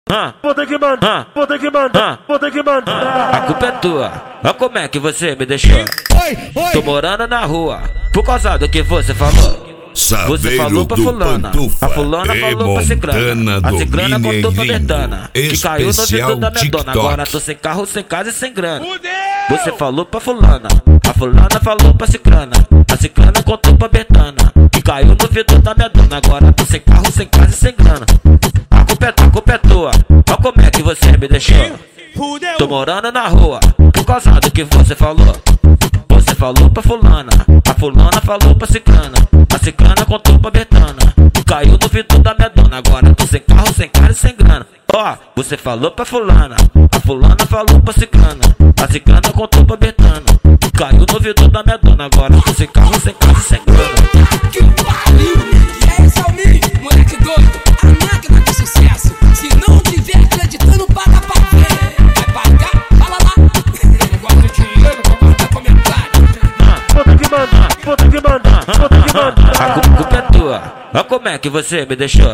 Vou ter que mandar, vou ter que mandar, vou ter que mandar. A culpa é tua, olha como é que você me deixou. Tô morando na rua, por causa do que você falou. Você falou pra fulana, a fulana falou pra ciclana, a ciclana contou pra Betana, que caiu no vidro da minha dona. Agora tô sem carro, sem casa e sem grana. Você falou pra fulana, a fulana falou pra ciclana, a ciclana contou pra Betana, que caiu no vidro da minha dona. Agora tô sem carro, sem casa e sem grana. A culpa é tua, olha como é que você me deixou. Tô morando na rua, por causa do que você falou. Você falou pra fulana, a fulana falou pra ciclana, a ciclana contou pra Betana, caiu no vidro da minha dona. Agora tô sem carro, sem cara e sem grana. Você falou pra fulana, a fulana falou pra ciclana, a ciclana contou pra Betana, caiu no vidro da minha dona. Agora tô sem carro, sem casa e sem grana. Que pariu! Esse é o mini, moleque doido, a máquina de sucesso. Se não tiver acreditando, paga pra ver. Vai pagar? Fala lá. Eu gosto de dinheiro, vou guardar comentário. Vou ter que mandar, vou ter que mandar, vou ter que mandar. A culpa é tua, olha como é que você me deixou.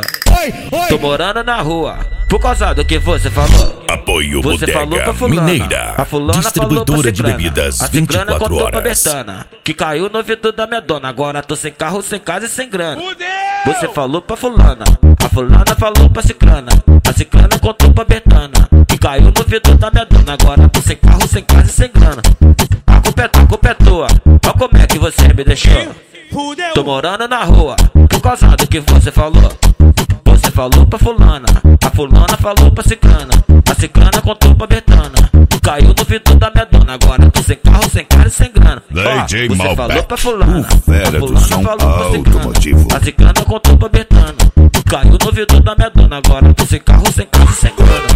Tô morando na rua, por causa do que você falou. Apoio Você falou pra Bodega fulana, Mineira, a fulana distribuidora de falou pra bebidas a ciclana 24 contou pra horas. Betana, que caiu no vidro da minha dona. Agora tô sem carro, sem casa e sem grana. Você falou pra fulana, a fulana falou pra ciclana, a ciclana contou pra Betana, que caiu no vidro da minha dona. Agora tô sem carro, sem casa e sem grana. A culpa é tua, olha como é que você me deixou. Tô morando na rua, por causa do que você falou. Você falou pra fulana, a fulana falou pra ciclana, a ciclana contou pra Betana, caiu no vidro da minha dona. Agora tô sem carro, sem cara e sem grana. DJ Você falou Malbec, pra fulana, o fera a do fulana som falou pra automotivo. ciclana, a ciclana contou pra Betana, caiu no vidro da minha dona. Agora tô sem carro, sem casa e sem grana.